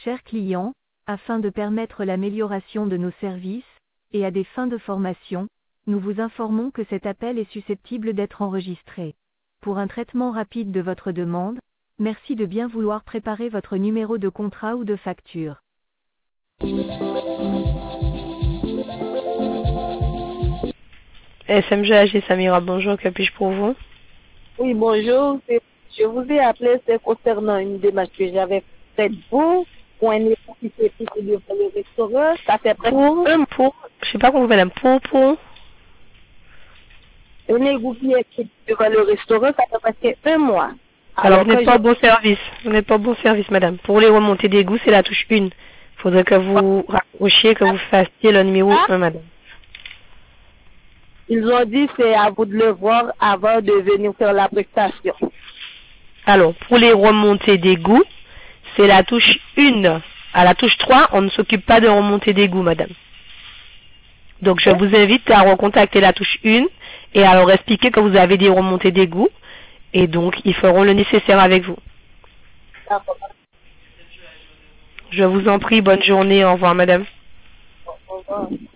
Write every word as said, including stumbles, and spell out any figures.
Chers clients, afin de permettre l'amélioration de nos services, et à des fins de formation, nous vous informons que cet appel est susceptible d'être enregistré. Pour un traitement rapide de votre demande, merci de bien vouloir préparer votre numéro de contrat ou de facture. S M G A G Samira, bonjour, que puis-je pour vous? Oui, bonjour. C'est- Je vous ai appelé, c'est concernant une démarche que j'avais faite pour, pour un époux qui s'est pris devant le restaurant. Ça fait presque Pour, un, pour, je sais pas comment madame, pour, pour, un époux qui est pris devant le restaurant, ça fait presque un mois. alors vous quand n'êtes pas au je- bon service, vous n'êtes pas au bon service madame. Pour les remontées d'égout, c'est la touche un. Faudrait que vous raccrochiez, que vous fassiez le numéro un madame. Ils ont dit c'est à vous de le voir avant de venir faire la prestation. Alors, pour les remontées d'égout, c'est la touche un. À la touche trois, on ne s'occupe pas de remontées d'égout madame. Donc je vous invite à recontacter la touche un et à leur expliquer que vous avez des remontées d'égout et donc ils feront le nécessaire avec vous. D'accord. Je vous en prie, bonne journée, au revoir madame. Au revoir.